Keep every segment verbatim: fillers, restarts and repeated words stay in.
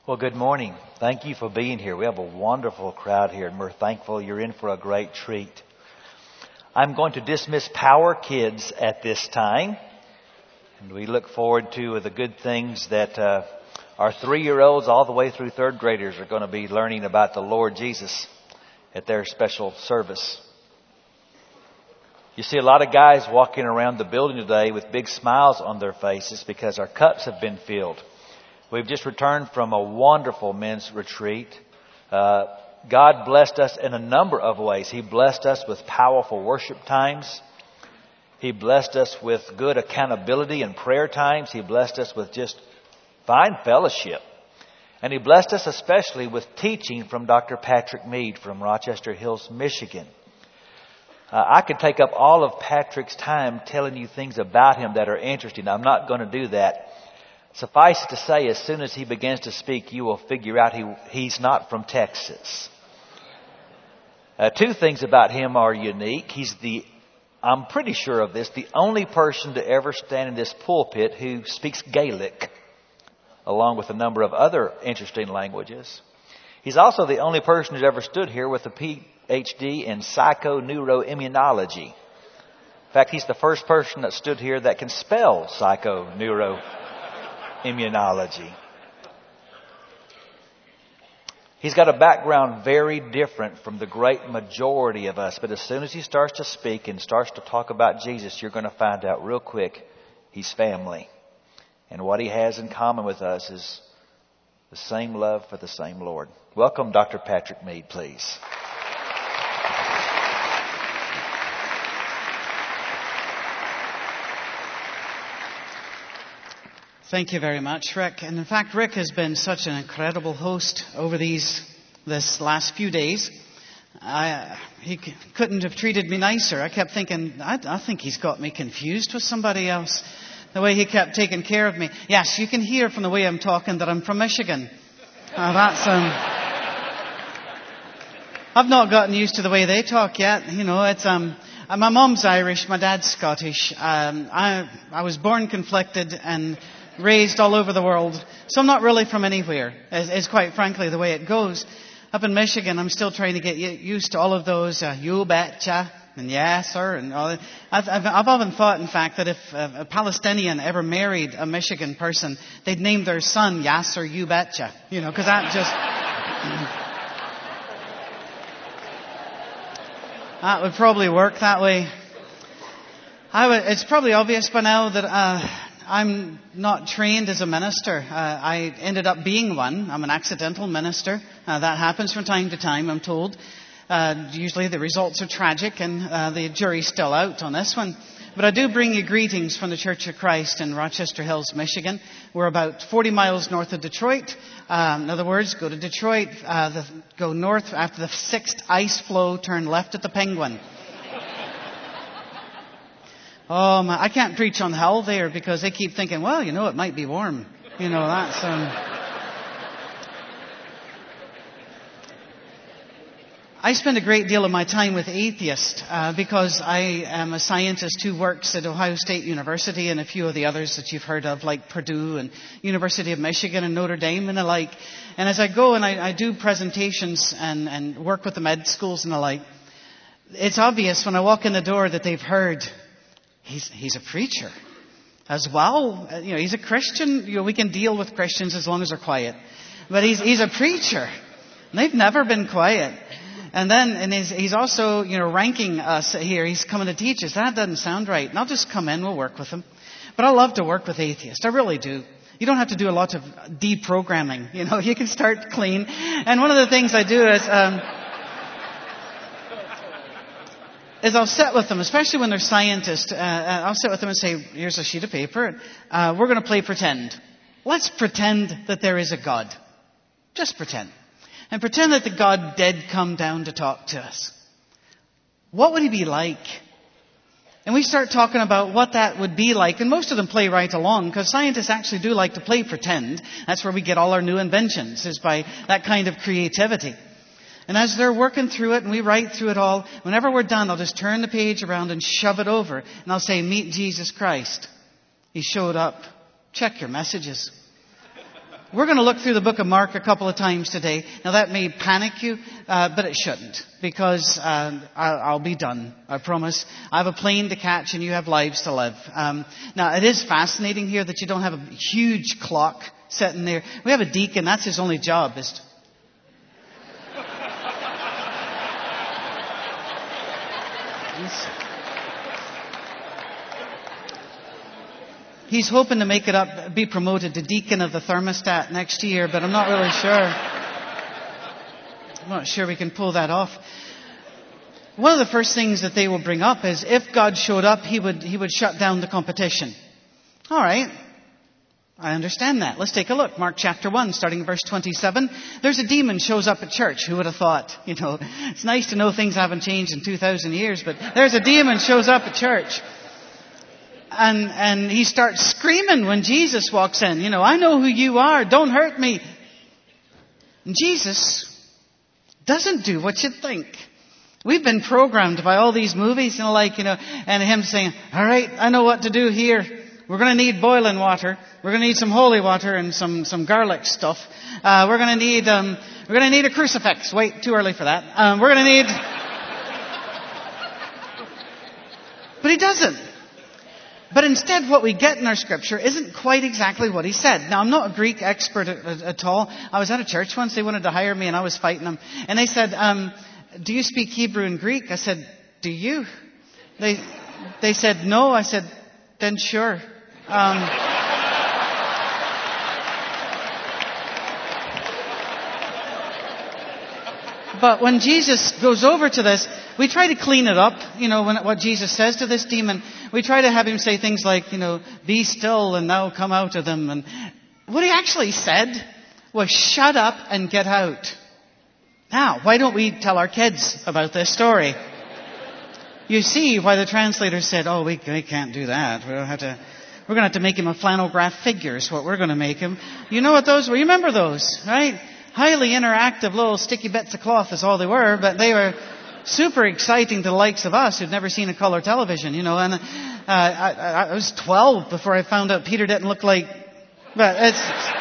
Well, good morning. Thank you for being here. We have a wonderful crowd here, and we're thankful you're in for a great treat. I'm going to dismiss Power Kids at this time, and we look forward to the good things that uh, our three-year-olds all the way through third graders are going to be learning about the Lord Jesus at their special service. You see a lot of guys walking around the building today with big smiles on their faces because our cups have been filled. We've just returned from a wonderful men's retreat. Uh, God blessed us in a number of ways. He blessed us with powerful worship times. He blessed us with good accountability and prayer times. He blessed us with just fine fellowship. And He blessed us especially with teaching from Doctor Patrick Mead from Rochester Hills, Michigan. Uh, I could take up all of Patrick's time telling you things about him that are interesting. I'm not going to do that. Suffice to say, as soon as he begins to speak, you will figure out he, he's not from Texas. Uh, two things about him are unique. He's the, I'm pretty sure of this, the only person to ever stand in this pulpit who speaks Gaelic, along with a number of other interesting languages. He's also the only person who's ever stood here with a P H D in psychoneuroimmunology. In fact, he's the first person that stood here that can spell psychoneuroimmunology. Immunology. He's got a background very different from the great majority of us. But as soon as he starts to speak and starts to talk about Jesus, you're going to find out real quick he's family. And what he has in common with us is the same love for the same Lord. Welcome, Doctor Patrick Mead, please. Thank you very much, Rick. And in fact, Rick has been such an incredible host over these this last few days. I, he c- couldn't have treated me nicer. I kept thinking, I, I think he's got me confused with somebody else. The way he kept taking care of me. Yes, you can hear from the way I'm talking that I'm from Michigan. Uh, that's um. I've not gotten used to the way they talk yet. You know, it's um. My mom's Irish, my dad's Scottish. Um, I I was born conflicted and raised all over the world. So I'm not really from anywhere, is, is quite frankly the way it goes. Up in Michigan, I'm still trying to get used to all of those, uh, you betcha, and yes, sir, and all that. I've, I've, I've often thought, in fact, that if a, a Palestinian ever married a Michigan person, they'd name their son Yasser, you betcha. You know, because that just... that would probably work that way. I would, it's probably obvious by now that... Uh, I'm not trained as a minister. Uh, I ended up being one. I'm an accidental minister. Uh, that happens from time to time, I'm told. Uh, usually the results are tragic and uh, the jury's still out on this one. But I do bring you greetings from the Church of Christ in Rochester Hills, Michigan. We're about forty miles north of Detroit. Um, in other words, go to Detroit, uh, the, go north after the sixth ice flow, turn left at the Penguin. Oh, my, I can't preach on hell there because they keep thinking, well, you know, it might be warm. You know, that's... Um... I spend a great deal of my time with atheists uh, because I am a scientist who works at Ohio State University and a few of the others that you've heard of, like Purdue and University of Michigan and Notre Dame and the like. And as I go and I, I do presentations and, and work with the med schools and the like, it's obvious when I walk in the door that they've heard... He's he's a preacher as well. You know, he's a Christian. You know, we can deal with Christians as long as they're quiet. But he's he's a preacher. And they've never been quiet. And then and he's he's also, you know, ranking us here. He's coming to teach us. That doesn't sound right. And I'll just come in, we'll work with him. But I love to work with atheists. I really do. You don't have to do a lot of deprogramming. You know, you can start clean. And one of the things I do is um is I'll sit with them, especially when they're scientists. Uh, I'll sit with them and say, here's a sheet of paper. Uh, we're going to play pretend. Let's pretend that there is a God. Just pretend. And pretend that the God did come down to talk to us. What would he be like? And we start talking about what that would be like. And most of them play right along because scientists actually do like to play pretend. That's where we get all our new inventions, is by that kind of creativity. And as they're working through it and we write through it all, whenever we're done, I'll just turn the page around and shove it over. And I'll say, meet Jesus Christ. He showed up. Check your messages. We're going to look through the book of Mark a couple of times today. Now that may panic you, uh, but it shouldn't, because uh, I'll, I'll be done, I promise. I have a plane to catch and you have lives to live. Um, now it is fascinating here that you don't have a huge clock sitting there. We have a deacon, that's his only job, is to He's hoping to make it up, be promoted to deacon of the thermostat next year, but I'm not really sure. I'm not sure we can pull that off. One of the first things that they will bring up is if God showed up, he would, he would shut down the competition. All right. I understand that. Let's take a look. Mark chapter one, starting in verse twenty-seven. There's a demon shows up at church. Who would have thought? You know, it's nice to know things haven't changed in two thousand years, but there's a demon shows up at church. And, and he starts screaming when Jesus walks in. You know, I know who you are. Don't hurt me. And Jesus doesn't do what you'd think. We've been programmed by all these movies and like, you know, and him saying, all right, I know what to do here. We're going to need boiling water. We're going to need some holy water and some, some garlic stuff. Uh, we're going to need, um, we're going to need a crucifix. Wait, too early for that. Um, we're going to need, but he doesn't. But instead, what we get in our scripture isn't quite exactly what he said. Now, I'm not a Greek expert at, at, at all. I was at a church once. They wanted to hire me, and I was fighting them. And they said, um, do you speak Hebrew and Greek? I said, do you? They they said, no. I said, then sure. Um, but when Jesus goes over to this, we try to clean it up, you know, when, what Jesus says to this demon. We try to have him say things like, you know, be still and now come out of them. And what he actually said was shut up and get out. Now, why don't we tell our kids about this story? You see why the translators said, oh, we, we can't do that. We'll have to, we're going to have to make him a flannel graph figure is what we're going to make him. You know what those were? You remember those, right? Highly interactive little sticky bits of cloth is all they were, but they were super exciting to the likes of us who'd never seen a color television, you know. And uh, I, I was twelve before I found out Peter didn't look like, but it's,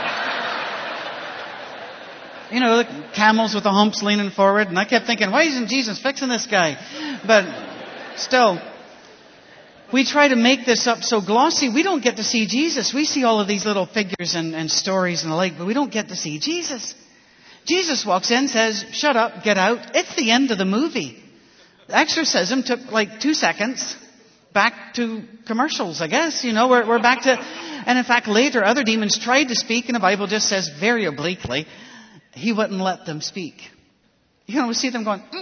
you know, the camels with the humps leaning forward. And I kept thinking, why isn't Jesus fixing this guy? But still, we try to make this up so glossy. We don't get to see Jesus. We see all of these little figures and, and stories and the like, but we don't get to see Jesus. Jesus walks in, says, shut up, get out. It's the end of the movie. The exorcism took like two seconds. Back to commercials, I guess. You know, we're, we're back to... And in fact, later, other demons tried to speak, and the Bible just says very obliquely, he wouldn't let them speak. You know, we see them going...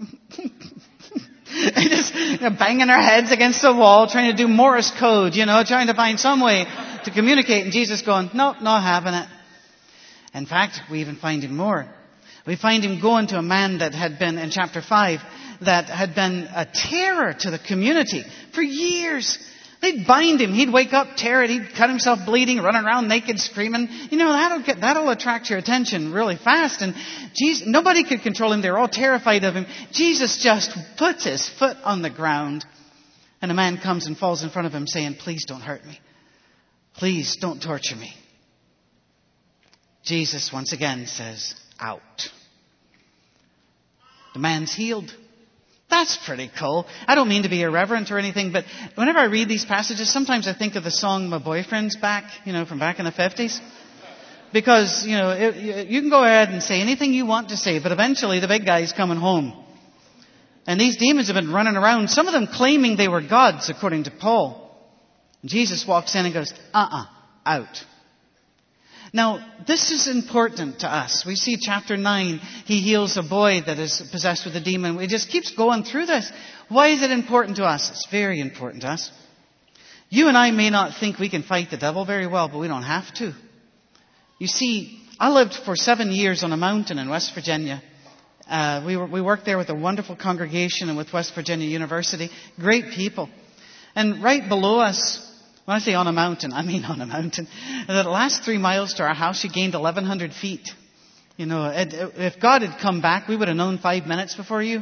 and just you know, banging their heads against the wall, trying to do Morse code, you know, trying to find some way to communicate. And Jesus going, nope, not having it. In fact, we even find him more. We find him going to a man that had been, in chapter five, that had been a terror to the community for years. They'd bind him. He'd wake up, tear it. He'd cut himself bleeding, running around naked, screaming. You know, that'll get, that'll attract your attention really fast. And Jesus, nobody could control him. They're all terrified of him. Jesus just puts his foot on the ground. And a man comes and falls in front of him saying, please don't hurt me. Please don't torture me. Jesus once again says, out. The man's healed. That's pretty cool. I don't mean to be irreverent or anything, but whenever I read these passages, sometimes I think of the song My Boyfriend's Back, you know, from back in the fifties. Because, you know, it, you can go ahead and say anything you want to say, but eventually the big guy's coming home. And these demons have been running around, some of them claiming they were gods, according to Paul. And Jesus walks in and goes, uh-uh, out. Now, this is important to us. We see chapter nine, he heals a boy that is possessed with a demon. He just keeps going through this. Why is it important to us? It's very important to us. You and I may not think we can fight the devil very well, but we don't have to. You see, I lived for seven years on a mountain in West Virginia. Uh, we, were, we worked there with a wonderful congregation and with West Virginia University. Great people. And right below us, when I say on a mountain, I mean on a mountain. The last three miles to our house, you gained eleven hundred feet. You know, if God had come back, we would have known five minutes before you.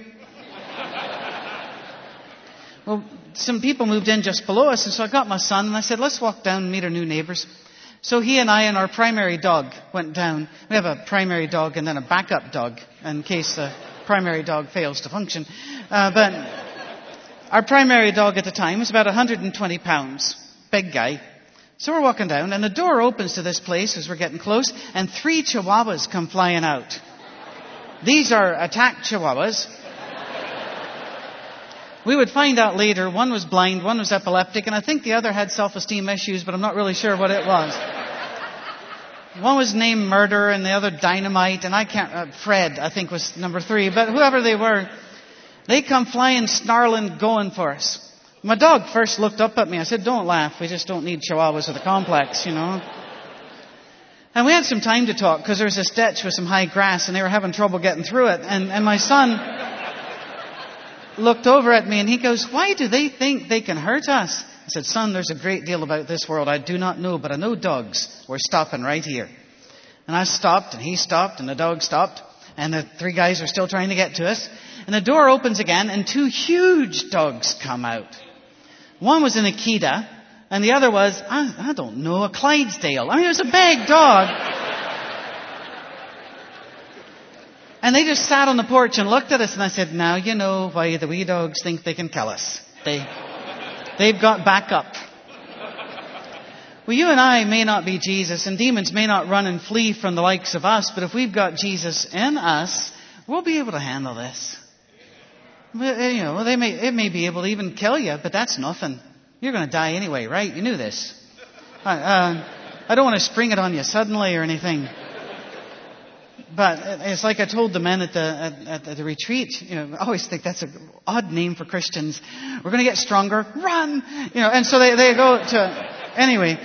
Well, some people moved in just below us, and so I got my son, and I said, let's walk down and meet our new neighbors. So he and I and our primary dog went down. We have a primary dog and then a backup dog in case the primary dog fails to function. Uh, but our primary dog at the time was about one hundred twenty pounds. Big guy. So we're walking down and the door opens to this place as we're getting close and three chihuahuas come flying out. These are attack chihuahuas. We would find out later, one was blind, one was epileptic, and I think the other had self-esteem issues, but I'm not really sure what it was. One was named Murder and the other Dynamite, and I can't, uh, Fred, I think was number three, but whoever they were, they come flying, snarling, going for us. My dog first looked up at me. I said, don't laugh, we just don't need chihuahuas with a complex, you know. And we had some time to talk, because there was this ditch with some high grass, and they were having trouble getting through it, and, and my son looked over at me and he goes, why do they think they can hurt us? I said, son, there's a great deal about this world I do not know, but I know dogs. We're stopping right here. And I stopped and he stopped and the dog stopped and the three guys are still trying to get to us. And the door opens again and two huge dogs come out. One was an Akita and the other was, I, I don't know, a Clydesdale. I mean, it was a big dog. And they just sat on the porch and looked at us, and I said, now you know why the wee dogs think they can kill us. They, they've got backup. Well, you and I may not be Jesus, and demons may not run and flee from the likes of us, but if we've got Jesus in us, we'll be able to handle this. But, you know, they may, it may be able to even kill you, but that's nothing. You're going to die anyway, right? You knew this. I, uh, I don't want to spring it on you suddenly or anything. But it's like I told the men at the at, at the retreat. You know, I always think that's an odd name for Christians. We're going to get stronger. Run! You know, and so they, they go to... Anyway.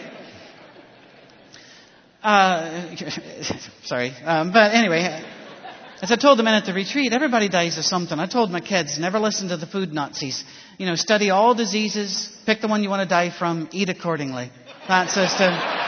Uh, sorry. Um, but anyway, as I told the men at the retreat, everybody dies of something. I told my kids, never listen to the food Nazis. You know, study all diseases, pick the one you want to die from, eat accordingly. That's just a...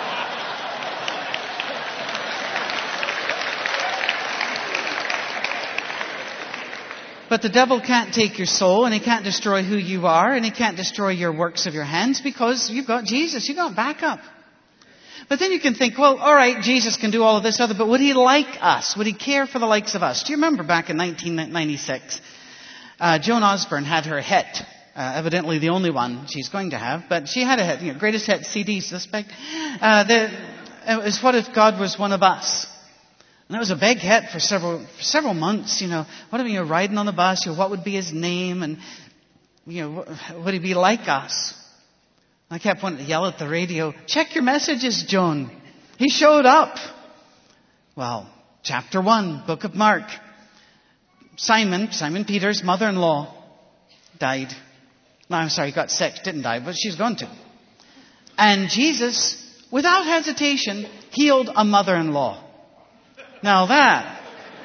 But the devil can't take your soul, and he can't destroy who you are, and he can't destroy your works of your hands, because you've got Jesus. You've got backup. But then you can think, well, all right, Jesus can do all of this other, but would he like us? Would he care for the likes of us? Do you remember back in nineteen ninety-six, uh, Joan Osborne had her hit, uh, evidently the only one she's going to have, but she had a hit, you know, greatest hit C D suspect. Uh, the, it was What If God Was One of Us? And that was a big hit for several for several months. You know, what if you're riding on the bus? You know, what would be his name? And you know, would he be like us? I kept wanting to yell at the radio, "Check your messages, Joan. He showed up." Well, chapter one, book of Mark. Simon, Simon Peter's mother-in-law, died. No, I'm sorry, got sick, didn't die, but she's going to. And Jesus, without hesitation, healed a mother-in-law. Now that,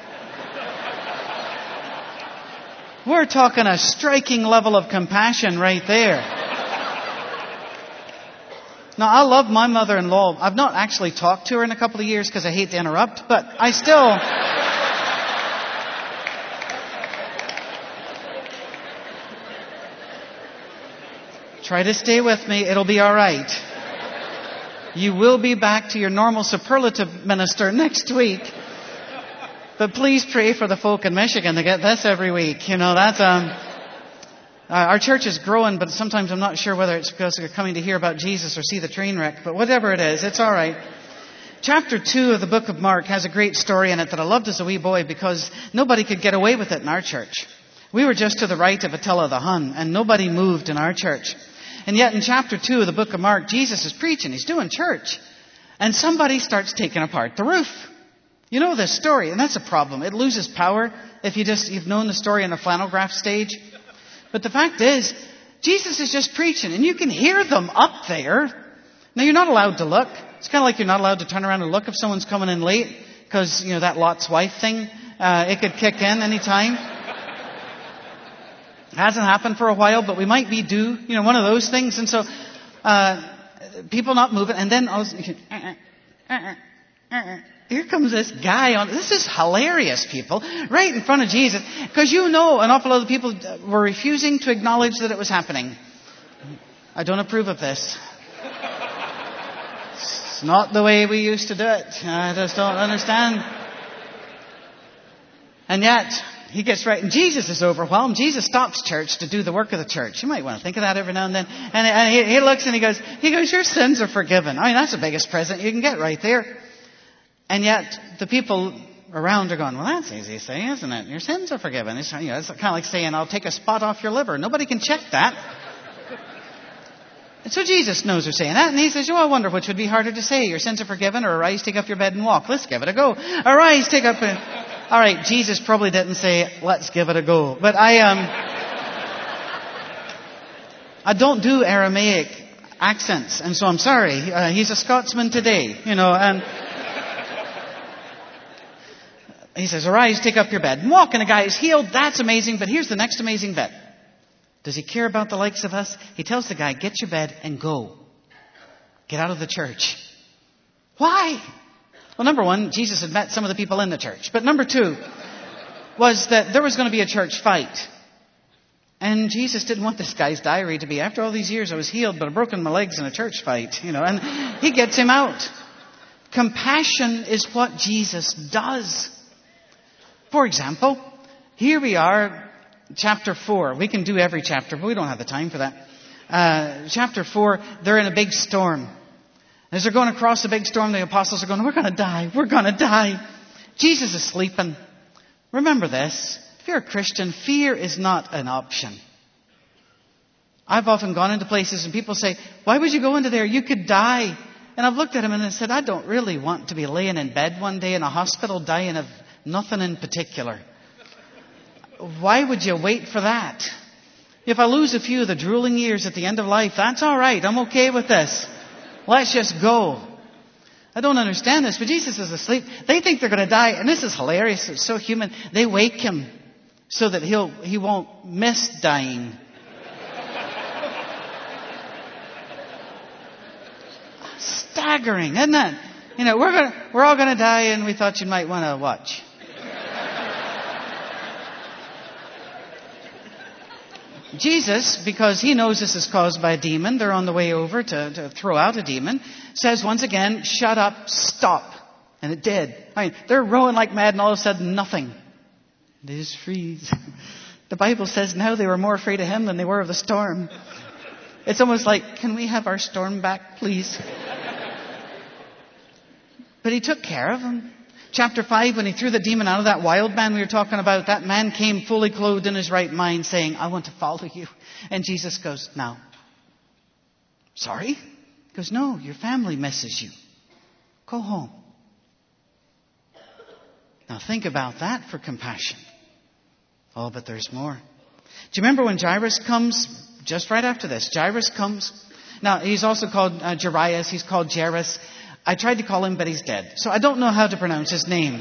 we're talking a striking level of compassion right there. Now, I love my mother-in-law. I've not actually talked to her in a couple of years because I hate to interrupt, but I still... Try to stay with me. It'll be all right. You will be back to your normal superlative minister next week. But please pray for the folk in Michigan to get this every week. You know, that's... um. Our church is growing, but sometimes I'm not sure whether it's because they're coming to hear about Jesus or see the train wreck. But whatever it is, it's all right. Chapter two of the book of Mark has a great story in it that I loved as a wee boy because nobody could get away with it in our church. We were just to the right of Attila the Hun, and nobody moved in our church. And yet in chapter two of the book of Mark, Jesus is preaching. He's doing church. And somebody starts taking apart the roof. You know this story, and that's a problem. It loses power if you just, you've known the story in a flannel graph stage. But the fact is, Jesus is just preaching, and you can hear them up there. Now, you're not allowed to look. It's kind of like you're not allowed to turn around and look if someone's coming in late, because, you know, that Lot's wife thing, uh, it could kick in any time. It hasn't happened for a while, but we might be due, you know, one of those things. And so, uh, people not moving, and then all uh, uh, uh, uh, here comes this guy on. This is hilarious, people, right in front of Jesus, because you know an awful lot of people were refusing to acknowledge that it was happening. I don't approve of this. not the way we used to do it. I just don't understand. And yet, he gets right, and Jesus is overwhelmed. Jesus stops church to do the work of the church. You might want to think of that every now and then. And, and he, he looks and he goes, he goes, your sins are forgiven. I mean, that's the biggest present you can get right there. And yet, the people around are going, well, that's easy to say, isn't it? Your sins are forgiven. It's, you know, it's kind of like saying, I'll take a spot off your liver. Nobody can check that. And so Jesus knows they're saying that, and he says, oh, I wonder which would be harder to say, your sins are forgiven, or arise, take up your bed and walk. Let's give it a go. Arise, take up a... All right, Jesus probably didn't say, let's give it a go. But I um, I don't do Aramaic accents, and so I'm sorry. Uh, he's a Scotsman today, you know. And he says, arise, take up your bed and walk. And the guy is healed. That's amazing. But here's the next amazing bit. Does he care about the likes of us? He tells the guy, get your bed and go. Get out of the church. Why? Well, number one, Jesus had met some of the people in the church. But number two was that there was going to be a church fight. And Jesus didn't want this guy's diary to be, after all these years I was healed, but I've broken my legs in a church fight. You know, and he gets him out. Compassion is what Jesus does. For example, here we are, chapter four. We can do every chapter, but we don't have the time for that. Uh, chapter four, they're in a big storm. As they're going across the big storm, the apostles are going, we're going to die. We're going to die. Jesus is sleeping. Remember this. If you're a Christian, fear is not an option. I've often gone into places and people say, why would you go into there? You could die. And I've looked at them and I said, I don't really want to be laying in bed one day in a hospital dying of nothing in particular. Why would you wait for that? If I lose a few of the drooling years at the end of life, that's all right. I'm okay with this. Let's just go. I don't understand this, but Jesus is asleep. They think they're going to die, and this is hilarious. It's so human. They wake him so that he'll he won't miss dying. Staggering, isn't it? You know, we're gonna, we're all going to die, and we thought you might want to watch. Jesus, because he knows this is caused by a demon, they're on the way over to, to throw out a demon, says once again, shut up, stop. And it did. I mean, they're rowing like mad and all of a sudden nothing. They just freeze. The Bible says now they were more afraid of him than they were of the storm. It's almost like, can we have our storm back, please? But he took care of them. Chapter five, when he threw the demon out of that wild man we were talking about, that man came fully clothed in his right mind saying, I want to follow you. And Jesus goes, no. Sorry? He goes, no, your family misses you. Go home. Now think about that for compassion. Oh, but there's more. Do you remember when Jairus comes, just right after this, Jairus comes. Now, he's also called uh, Jairus, he's called Jairus. I tried to call him, but he's dead. So I don't know how to pronounce his name.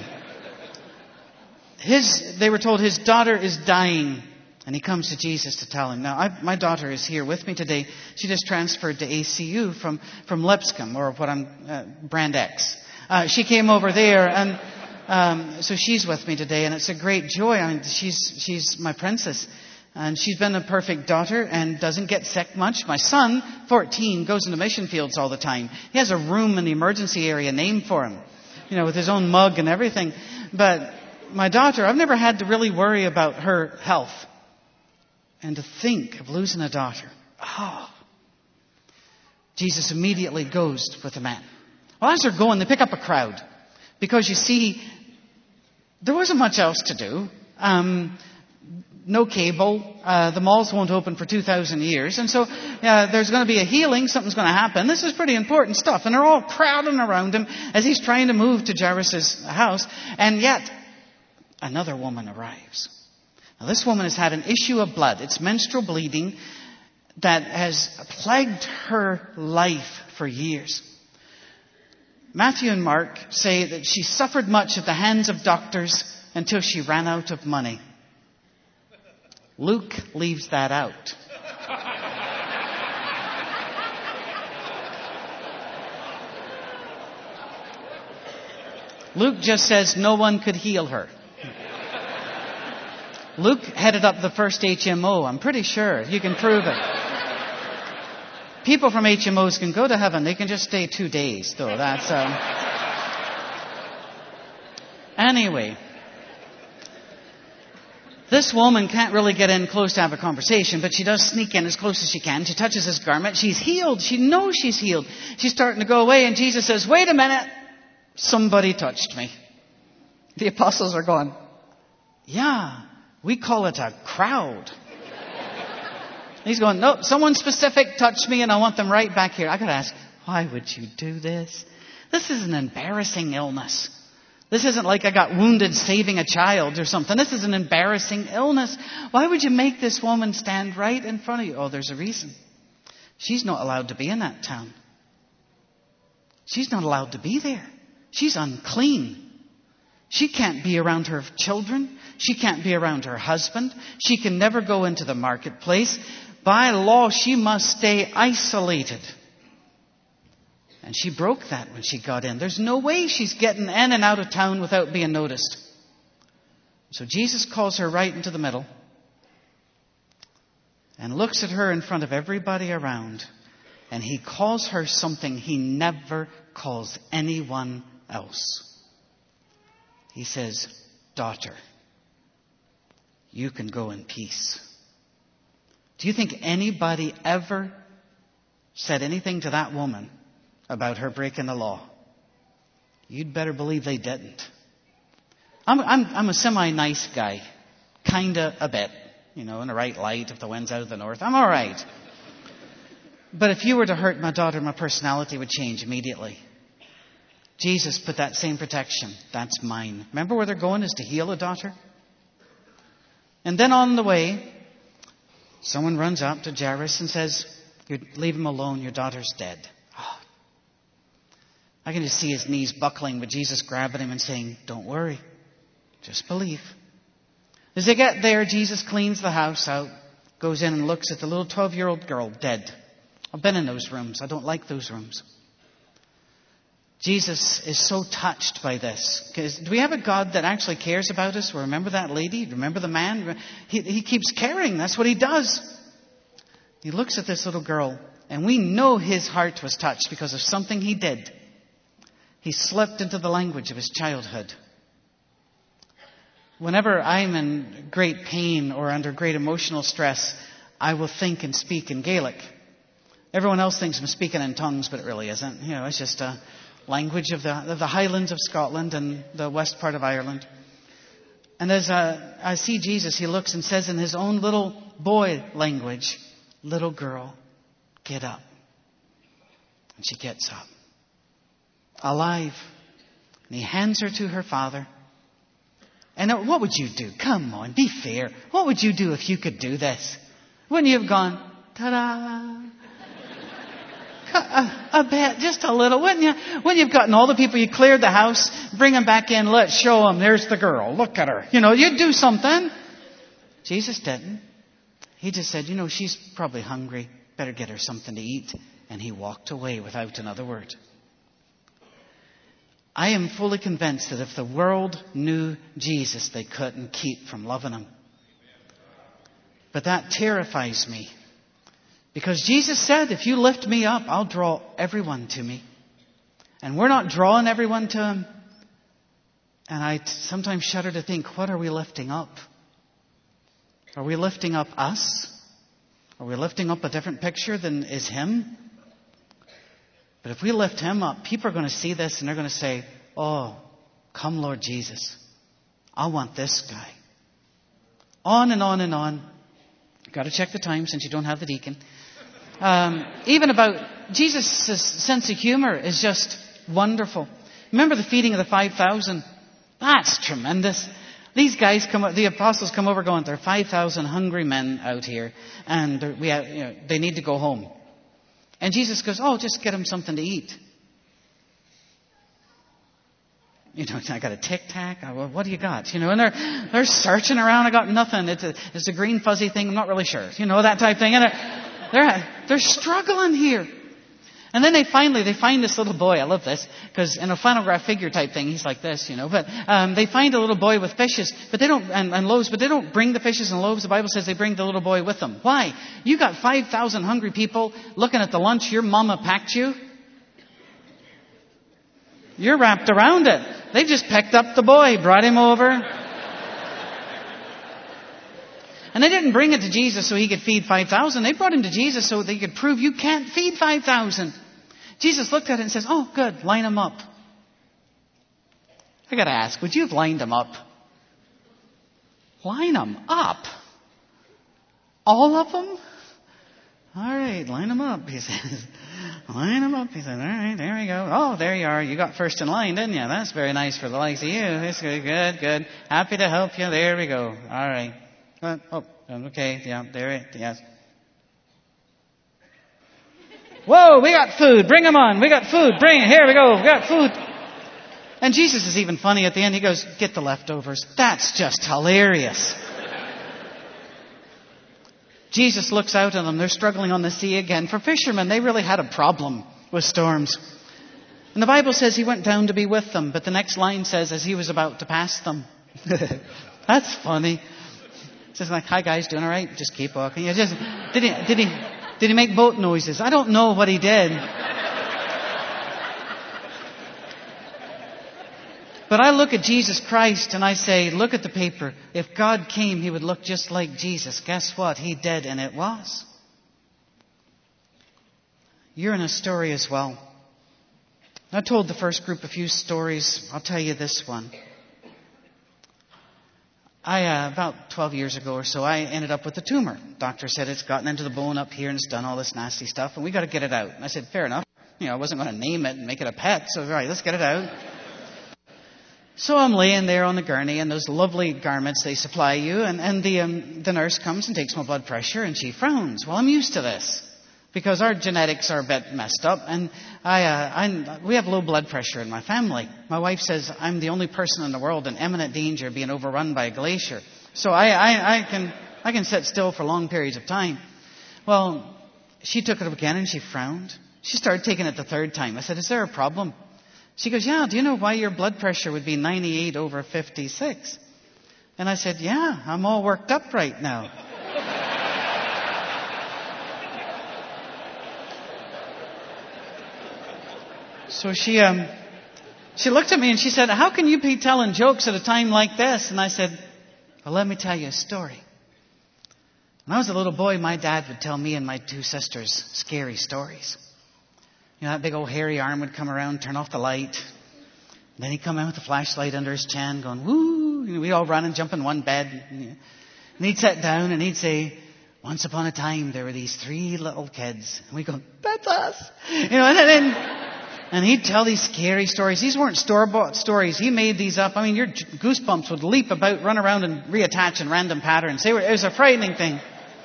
His, they were told his daughter is dying. And he comes to Jesus to tell him. Now, I, my daughter is here with me today. She just transferred to A C U from, from Lipscomb, or what I'm, uh, Brand X. Uh, she came over there, and um, so she's with me today. And it's a great joy. I mean, she's, she's my princess. And she's been a perfect daughter and doesn't get sick much. My son, fourteen, goes into mission fields all the time. He has a room in the emergency area named for him, you know, with his own mug and everything. But my daughter, I've never had to really worry about her health. And to think of losing a daughter. Oh. Jesus immediately goes with the man. Well, as they're going, they pick up a crowd. Because you see, there wasn't much else to do. Um... No cable. Uh, the malls won't open for two thousand years. And so uh, there's going to be a healing. Something's going to happen. This is pretty important stuff. And they're all crowding around him as he's trying to move to Jairus' house. And yet, another woman arrives. Now, this woman has had an issue of blood. It's menstrual bleeding that has plagued her life for years. Matthew and Mark say that she suffered much at the hands of doctors until she ran out of money. Luke leaves that out. Luke just says no one could heal her. Luke headed up the first H M O. I'm pretty sure. You can prove it. People from H M Os can go to heaven. They can just stay two days, though. That's, um... Anyway. This woman can't really get in close to have a conversation, but she does sneak in as close as she can. She touches his garment. She's healed. She knows she's healed. She's starting to go away, and Jesus says, wait a minute. Somebody touched me. The apostles are going, yeah, we call it a crowd. He's going, no, someone specific touched me, and I want them right back here. I got to ask, why would you do this? This is an embarrassing illness. This isn't like I got wounded saving a child or something. This is an embarrassing illness. Why would you make this woman stand right in front of you? Oh, there's a reason. She's not allowed to be in that town. She's not allowed to be there. She's unclean. She can't be around her children. She can't be around her husband. She can never go into the marketplace. By law, she must stay isolated. And she broke that when she got in. There's no way she's getting in and out of town without being noticed. So Jesus calls her right into the middle and looks at her in front of everybody around. And he calls her something he never calls anyone else. He says, daughter, you can go in peace. Do you think anybody ever said anything to that woman about her breaking the law? You'd better believe they didn't. I'm, I'm, I'm a semi-nice guy. Kinda a bit. You know, in the right light, if the wind's out of the north, I'm all right. But if you were to hurt my daughter, my personality would change immediately. Jesus put that same protection. That's mine. Remember where they're going is to heal a daughter? And then on the way, someone runs up to Jairus and says, leave him alone, your daughter's dead. Oh. I can just see his knees buckling, but Jesus grabbing him and saying, don't worry, just believe. As they get there, Jesus cleans the house out, goes in and looks at the little twelve-year-old girl dead. I've been in those rooms. I don't like those rooms. Jesus is so touched by this. Because do we have a God that actually cares about us? Remember that lady? Remember the man? He, he keeps caring. That's what he does. He looks at this little girl, and we know his heart was touched because of something he did. He slipped into the language of his childhood. Whenever I'm in great pain or under great emotional stress, I will think and speak in Gaelic. Everyone else thinks I'm speaking in tongues, but it really isn't. You know, it's just a language of the, of the Highlands of Scotland and the west part of Ireland. And as uh, I see Jesus, he looks and says in his own little boy language, little girl, get up. And she gets up. Alive. And he hands her to her father. And what would you do? Come on, be fair. What would you do if you could do this? Wouldn't you have gone, ta-da? A, a bit, just a little, wouldn't you? When you've gotten all the people, you cleared the house, bring them back in, let's show them, there's the girl, look at her. You know, you'd do something. Jesus didn't. He just said, you know, she's probably hungry, better get her something to eat. And he walked away without another word. I am fully convinced that if the world knew Jesus, they couldn't keep from loving him. But that terrifies me. Because Jesus said, if you lift me up, I'll draw everyone to me. And we're not drawing everyone to him. And I sometimes shudder to think, what are we lifting up? Are we lifting up us? Are we lifting up a different picture than is him? But if we lift him up, people are going to see this and they're going to say, oh, come Lord Jesus. I want this guy. On and on and on. Got to check the time since you don't have the deacon. Um, even about Jesus' sense of humor is just wonderful. Remember the feeding of the five thousand? That's tremendous. These guys come, the apostles come over going, there are five thousand hungry men out here and we have, you know, they need to go home. And Jesus goes, oh, just get them something to eat. You know, I got a Tic Tac. What do you got? You know, and they're they're searching around. I got nothing. It's a it's a green fuzzy thing. I'm not really sure. You know, that type thing. And they're they're, they're struggling here. And then they finally, they find this little boy. I love this, because in a flannel graph figure type thing, he's like this, you know. But um, they find a little boy with fishes, but they don't, and, and loaves, but they don't bring the fishes and loaves. The Bible says they bring the little boy with them. Why? You got five thousand hungry people looking at the lunch your mama packed you. You're wrapped around it. They just picked up the boy, brought him over. And they didn't bring it to Jesus so he could feed five thousand. They brought him to Jesus so they could prove you can't feed five thousand. Jesus looked at it and says, oh, good, line them up. I got to ask, would you have lined them up? Line them up? All of them? All right, line them up, he says. Line them up. He said, all right, there we go. Oh, there you are. You got first in line, didn't you? That's very nice for the likes of you. That's good, good, good. Happy to help you. There we go. All right. Uh, oh, okay, yeah, there it, yes. Whoa, we got food. Bring them on. We got food. Bring it. Here we go. We got food. And Jesus is even funny at the end. He goes, get the leftovers. That's just hilarious. Jesus looks out at them. They're struggling on the sea again. For fishermen, they really had a problem with storms. And the Bible says he went down to be with them. But the next line says, as he was about to pass them. That's funny. It's just like, hi guys, doing all right? Just keep walking. You just, did he, did he, did he make boat noises? I don't know what he did. But I look at Jesus Christ and I say, look at the paper. If God came, he would look just like Jesus. Guess what? He did, and it was. You're in a story as well. I told the first group a few stories. I'll tell you this one. I, uh, about twelve years ago or so, I ended up with a tumor. Doctor said it's gotten into the bone up here and it's done all this nasty stuff and we got to get it out. And I said, fair enough. You know, I wasn't going to name it and make it a pet. So, all right, let's get it out. So I'm laying there on the gurney and those lovely garments they supply you. And, and the, um, the nurse comes and takes my blood pressure and she frowns. Well, I'm used to this because our genetics are a bit messed up. And I, uh, I'm, we have low blood pressure in my family. My wife says I'm the only person in the world in imminent danger of being overrun by a glacier. So I, I, I can I can sit still for long periods of time. Well, she took it up again and she frowned. She started taking it the third time. I said, is there a problem? She goes, yeah, do you know why your blood pressure would be ninety-eight over fifty-six? And I said, yeah, I'm all worked up right now. So she um, she looked at me and she said, how can you be telling jokes at a time like this? And I said, well, let me tell you a story. When I was a little boy, my dad would tell me and my two sisters scary stories. You know, that big old hairy arm would come around, turn off the light. And then he'd come out with a flashlight under his chin going, woo! You know, we'd all run and jump in one bed. And he'd sit down and he'd say, once upon a time, there were these three little kids. And we'd go, that's us! You know, and then... And he'd tell these scary stories. These weren't store-bought stories. He made these up. I mean, your goosebumps would leap about, run around and reattach in random patterns. They were, it was a frightening thing.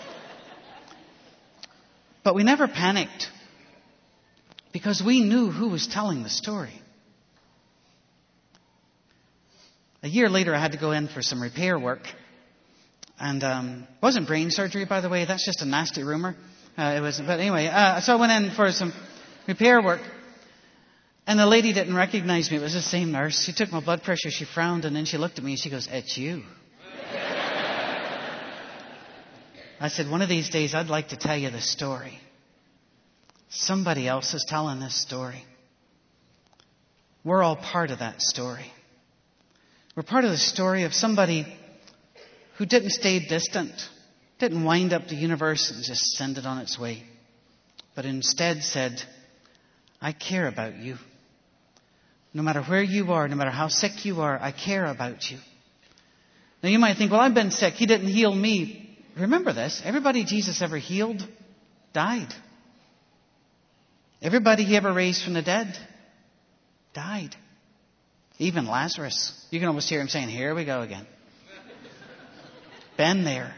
But we never panicked because we knew who was telling the story. A year later, I had to go in for some repair work. And um, it wasn't brain surgery, by the way. That's just a nasty rumor. Uh, it was, but anyway, uh, so I went in for some repair work. And the lady didn't recognize me. It was the same nurse. She took my blood pressure. She frowned and then she looked at me and she goes, it's you. I said, one of these days I'd like to tell you the story. Somebody else is telling this story. We're all part of that story. We're part of the story of somebody who didn't stay distant, didn't wind up the universe and just send it on its way, but instead said, I care about you. No matter where you are, no matter how sick you are, I care about you. Now you might think, well, I've been sick. He didn't heal me. Remember this. Everybody Jesus ever healed died. Everybody he ever raised from the dead died. Even Lazarus. You can almost hear him saying, here we go again. Been there.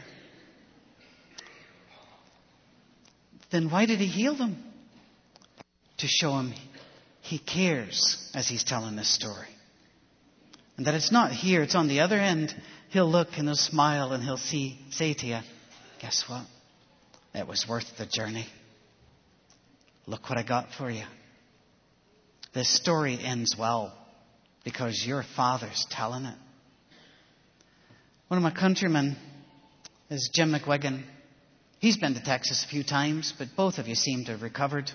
Then why did he heal them? To show him he cares as he's telling this story. And that it's not here, it's on the other end. He'll look and he'll smile and he'll see, say to you, guess what? It was worth the journey. look what I got for you. This story ends well because your father's telling it. One of my countrymen is Jim McGuigan. He's been to Texas a few times, but both of you seem to have recovered.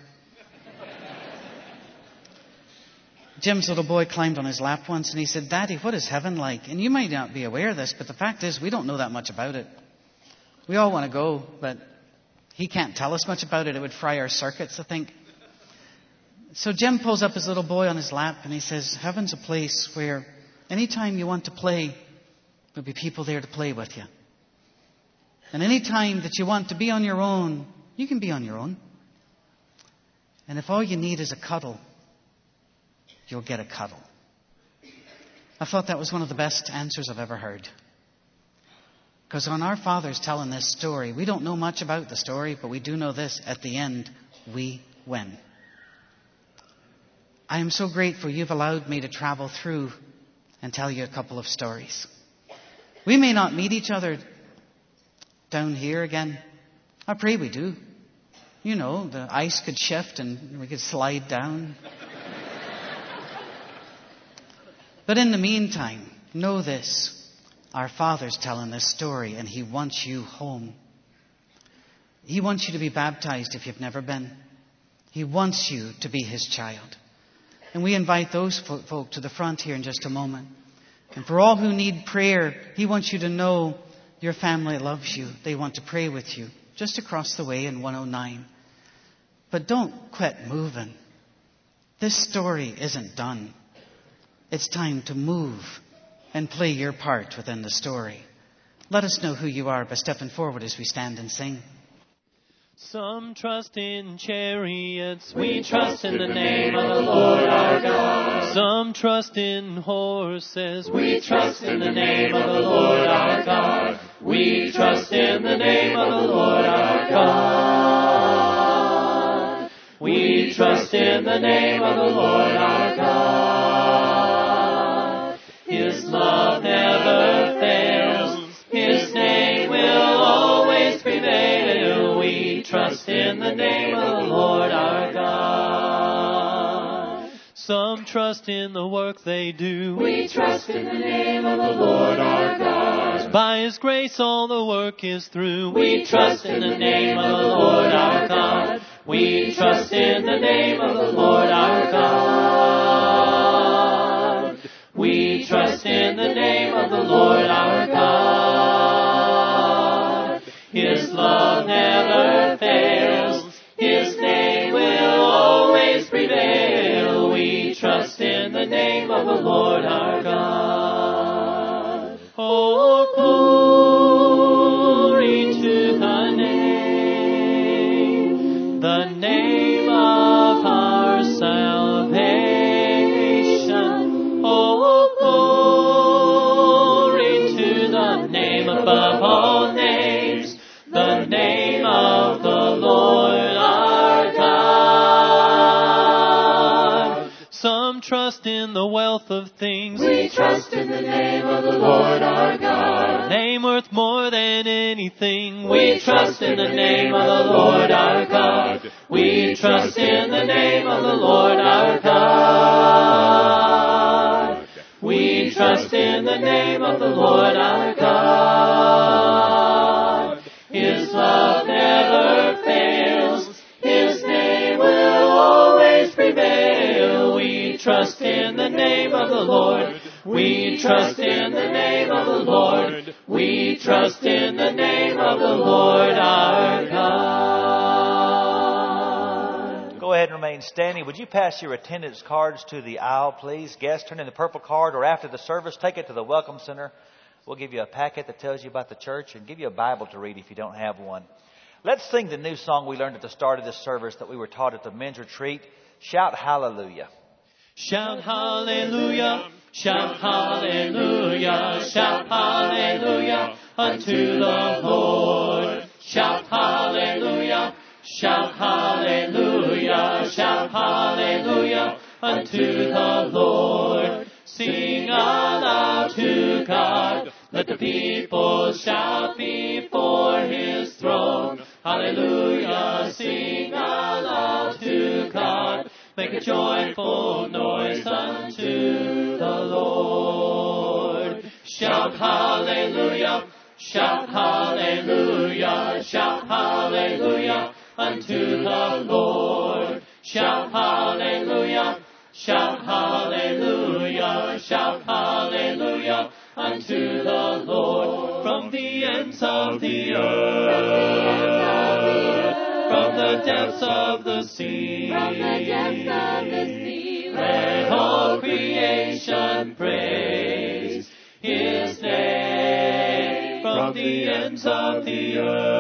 Jim's little boy climbed on his lap once and he said, "Daddy, what is heaven like?" And you might not be aware of this, but the fact is we don't know that much about it. We all want to go, but he can't tell us much about it. It would fry our circuits, I think. So Jim pulls up his little boy on his lap and he says, "Heaven's a place where anytime you want to play, there'll be people there to play with you. And anytime that you want to be on your own, you can be on your own. And if all you need is a cuddle, you'll get a cuddle." I thought that was one of the best answers I've ever heard. Because when our father's telling this story, we don't know much about the story, but we do know this: at the end, we win. I am so grateful you've allowed me to travel through and tell you a couple of stories. We may not meet each other down here again. I pray we do. You know, the ice could shift and we could slide down. But in the meantime, know this: our Father's telling this story and He wants you home. He wants you to be baptized if you've never been. He wants you to be His child. And we invite those folk to the front here in just a moment. And for all who need prayer, He wants you to know your family loves you. They want to pray with you just across the way in one oh nine. But don't quit moving. This story isn't done. It's time to move and play your part within the story. Let us know who you are by stepping forward as we stand and sing. Some trust in chariots, we trust in the name of the Lord our God. Some trust in horses, we trust in the name of the Lord our God. We trust in the name of the Lord our God. We trust in the name of the Lord our God. His love never fails, His name will always prevail. We trust in the name of the Lord our God. Some trust in the work they do, we trust in the name of the Lord our God. By His grace all the work is through, we trust in the name of the Lord our God. We trust in the name of the Lord our God. We trust in the name of the Lord our God. His love never fails, His name will always prevail. We trust in the name of the Lord our God. Oh, glory to the name, the name of our salvation. Oh, glory to the name above all names, the name of the Lord our God. Some trust in the wealth of things, we trust in the name of the Lord our God. Name worth more than anything, we trust in the name of the Lord our God. We trust in the name of the Lord our God. We trust in the name of the Lord our God. His love never fails, His name will always prevail. We trust in the name of the Lord. We trust in the name of the Lord. We trust in the name of the Lord our God. Go ahead and remain standing. Would you pass your attendance cards to the aisle, please? Guests, turn in the purple card, or after the service, take it to the Welcome Center. We'll give you a packet that tells you about the church and give you a Bible to read if you don't have one. Let's sing the new song we learned at the start of this service that we were taught at the men's retreat. Shout hallelujah. Shout hallelujah, shout hallelujah, shout hallelujah unto the Lord. Shout hallelujah, shout hallelujah, shout hallelujah unto the Lord. Sing aloud to God, let the people shout before His throne. hallelujah, sing aloud to God. Make a joyful noise unto the Lord. Shout hallelujah, shout hallelujah, shout hallelujah unto the Lord. Shout hallelujah, shout hallelujah, shout hallelujah unto the Lord. From the ends of the earth, from the depths of the sea, from the depths of the sea, let all creation praise His name. From the ends of the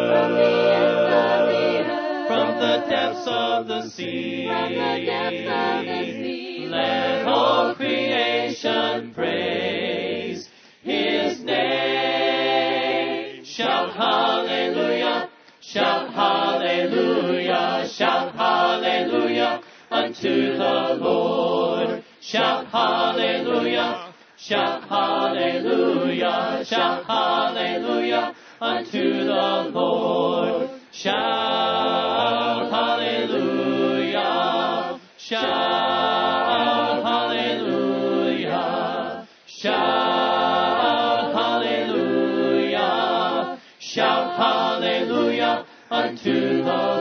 earth, from the depths of the sea, from the depths of the sea, let all creation praise His name. Shout hallelujah, shout hallelujah, shout hallelujah unto the Lord. Shout hallelujah, shout hallelujah, shout hallelujah unto the Lord. Shout hallelujah, shout hallelujah, shout hallelujah, shout hallelujah unto the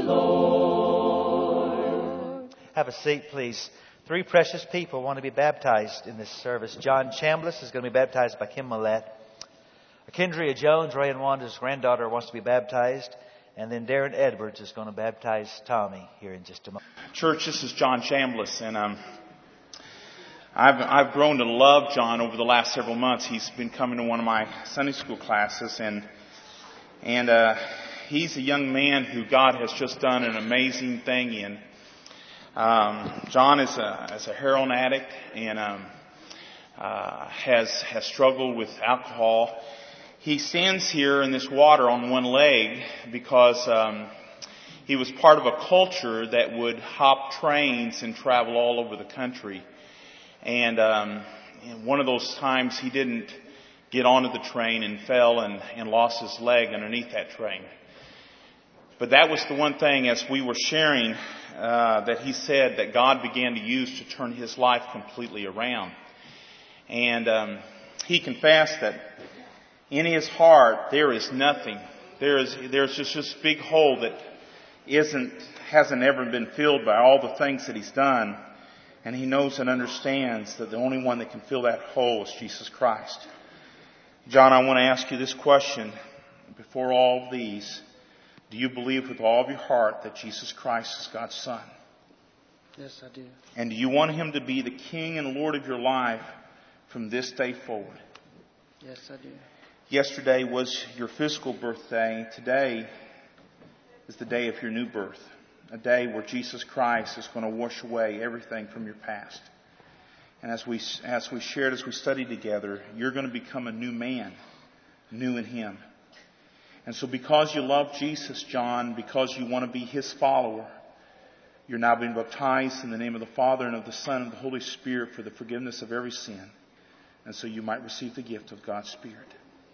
Lord. Have a seat, please. Three precious people want to be baptized in this service. John Chambliss is going to be baptized by Kim Millett. Kendria Jones, Ray and Wanda's granddaughter, wants to be baptized. And then Darren Edwards is going to baptize Tommy here in just a moment. Church, this is John Chambliss, and um, I've I've grown to love John over the last several months. He's been coming to one of my Sunday school classes, and and uh, he's a young man who God has just done an amazing thing in. Um, John is a is a heroin addict and um, uh, has has struggled with alcohol. He stands here in this water on one leg because um, he was part of a culture that would hop trains and travel all over the country. And um, one of those times he didn't get onto the train and fell and, and lost his leg underneath that train. But that was the one thing, as we were sharing, uh, that he said that God began to use to turn his life completely around. And um, he confessed that in his heart, there is nothing. There is, there's just this big hole that isn't, hasn't ever been filled by all the things that he's done. And he knows and understands that the only one that can fill that hole is Jesus Christ. John, I want to ask you this question before all of these. Do you believe with all of your heart that Jesus Christ is God's Son? Yes, I do. And do you want Him to be the King and Lord of your life from this day forward? Yes, I do. Yesterday was your physical birthday. Today is the day of your new birth. A day where Jesus Christ is going to wash away everything from your past. And as we, as we shared, as we studied together, you're going to become a new man, new in Him. And so because you love Jesus, John, because you want to be His follower, you're now being baptized in the name of the Father and of the Son and the Holy Spirit for the forgiveness of every sin. And so you might receive the gift of God's Spirit.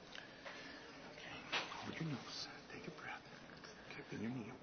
Hold your nose. Take a breath. Okay, bend your knee, okay?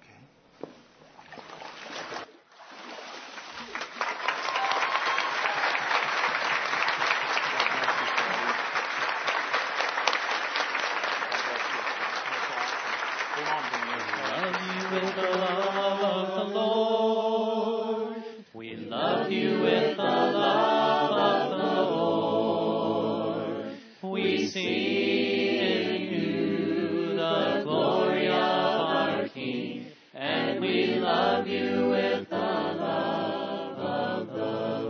Love you with the love of the Lord. We love you with the love of the Lord. We see in you the glory of our King, and we love you with the love of the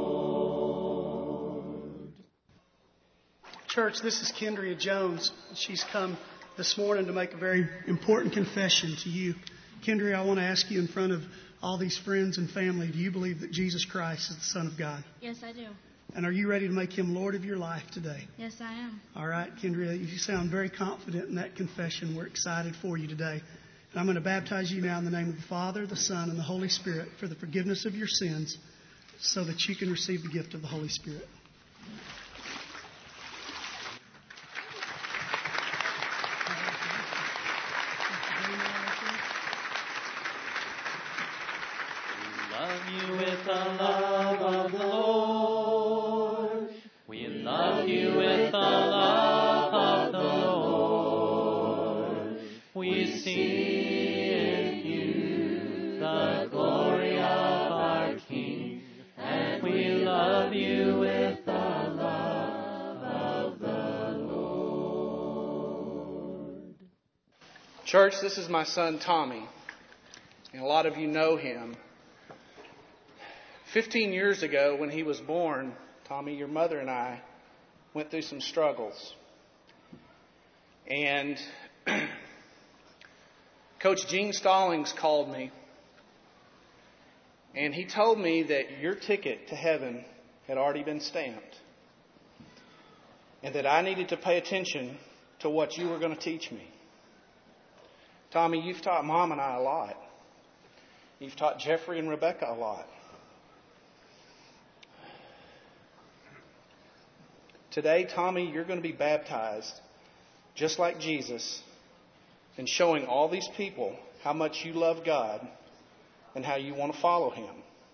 Lord. Church, this is Kendria Jones. She's come this morning to make a very important confession to you. Kendria, I want to ask you in front of all these friends and family, do you believe that Jesus Christ is the Son of God? Yes, I do. And are you ready to make Him Lord of your life today? Yes, I am. All right, Kendria, you sound very confident in that confession. We're excited for you today. And I'm going to baptize you now in the name of the Father, the Son, and the Holy Spirit for the forgiveness of your sins so that you can receive the gift of the Holy Spirit. We see in you the glory of our King, and we love you with the love of the Lord. Church, this is my son Tommy, and a lot of you know him. Fifteen years ago, when he was born, Tommy, your mother and I went through some struggles. And Coach Gene Stallings called me, and he told me that your ticket to heaven had already been stamped, and that I needed to pay attention to what you were going to teach me. Tommy, you've taught Mom and I a lot. You've taught Jeffrey and Rebecca a lot. Today, Tommy, you're going to be baptized just like Jesus, and showing all these people how much you love God and how you want to follow Him.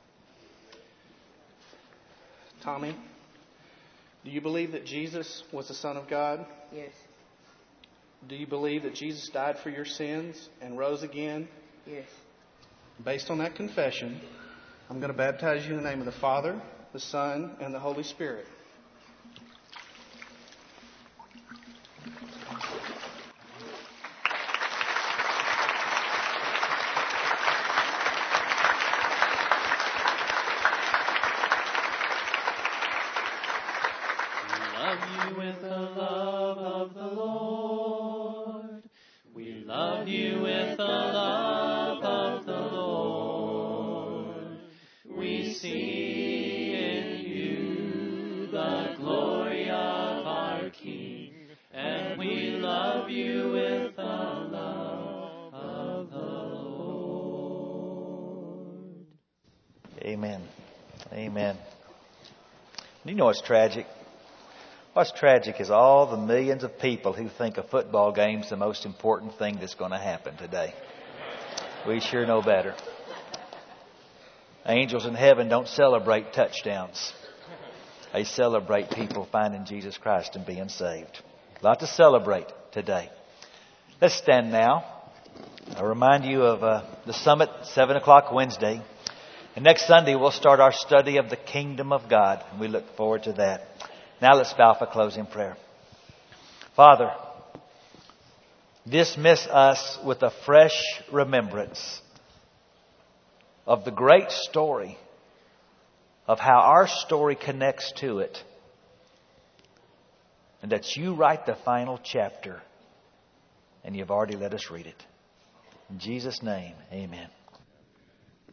Tommy, do you believe that Jesus was the Son of God? Yes. Do you believe that Jesus died for your sins and rose again? Yes. Based on that confession, I'm going to baptize you in the name of the Father, the Son, and the Holy Spirit. Amen. Amen. You know what's tragic? What's tragic is all the millions of people who think a football game's the most important thing that's going to happen today. We sure know better. Angels in heaven don't celebrate touchdowns. They celebrate people finding Jesus Christ and being saved. A lot to celebrate today. Let's stand now. I'll remind you of uh, the summit, seven o'clock Wednesday. And next Sunday, we'll start our study of the kingdom of God. And we look forward to that. Now let's bow for closing prayer. Father, dismiss us with a fresh remembrance of the great story of how our story connects to it. And that you write the final chapter. And you've already let us read it. In Jesus' name, amen.